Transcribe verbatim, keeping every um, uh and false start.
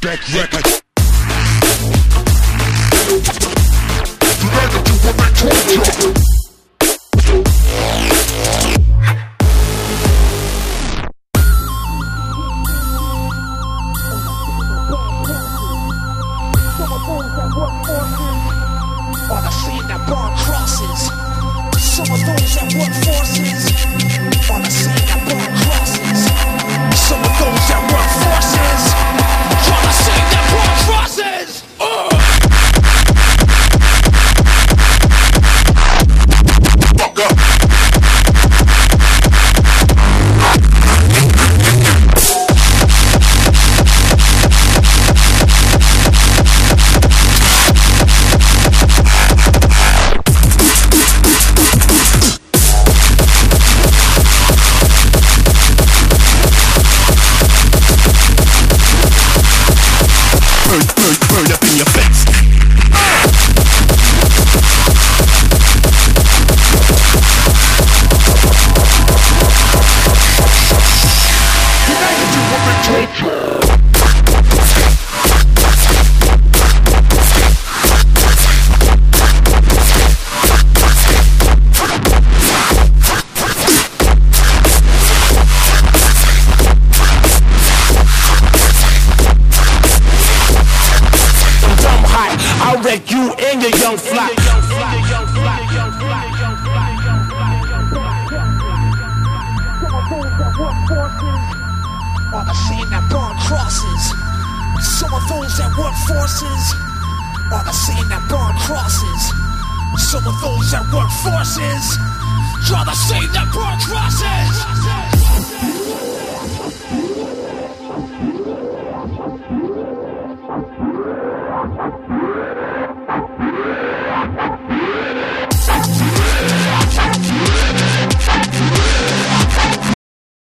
back record. Today I do what they told ya. On the scene that burn crosses. Some of those that work forces. On the scene that burn crosses. Some of those that work forces. On the scene that burn crosses. Uh. Fuck up. Burn up in your face. Today you do what they told you. I'll wreck you and your young flock. On the scene that burn crosses. Some of those that work forces. On the scene that burn crosses. Some of those that work forces. Draw the scene that burn crosses.